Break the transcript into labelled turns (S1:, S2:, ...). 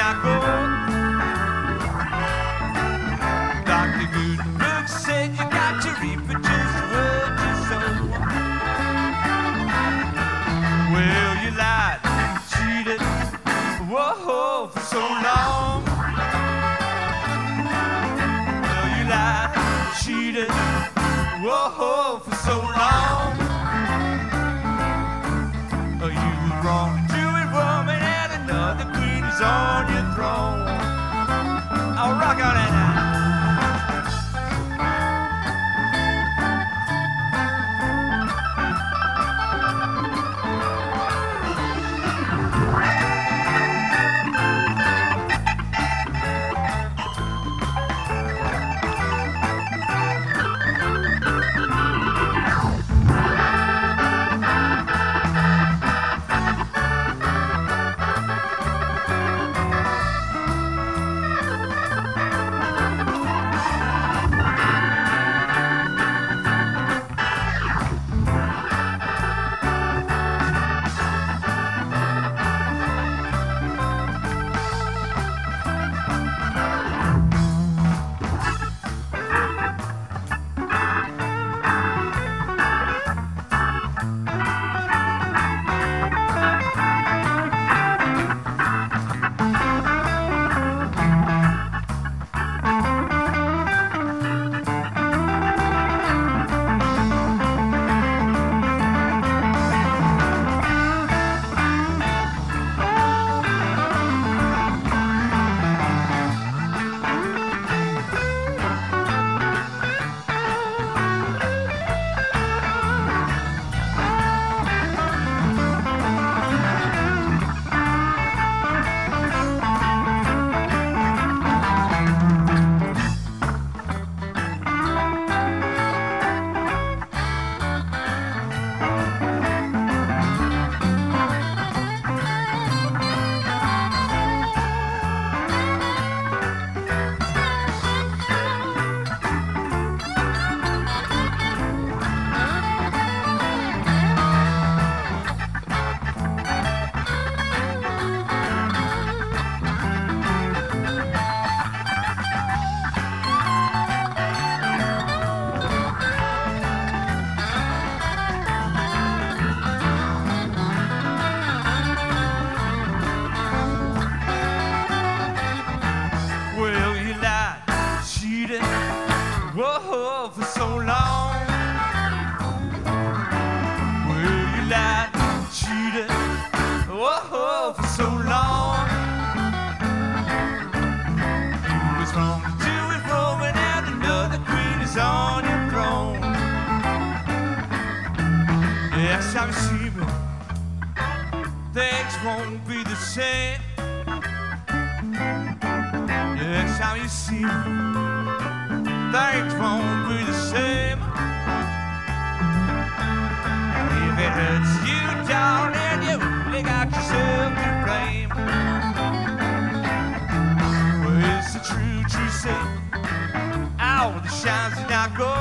S1: not good. Dr. Gutenberg said you got to reproduce what you sow. Well, you lied and cheated, whoa, for so long. Well, you lied and cheated, whoa, for so long. You was wrong to do it, woman, and another queen is on your throne. I'll rock on it now. Whoa, for so long. Well, you lied and cheated. Whoa, for so long. You was wrong to do it, woman, and another queen is on your throne. Yes, I'm assuming things won't be the same. Yes, how you see things won't be the same. And if it hurts you, darling, you only got yourself to blame. Well, it's the true say, all the shines are not gold.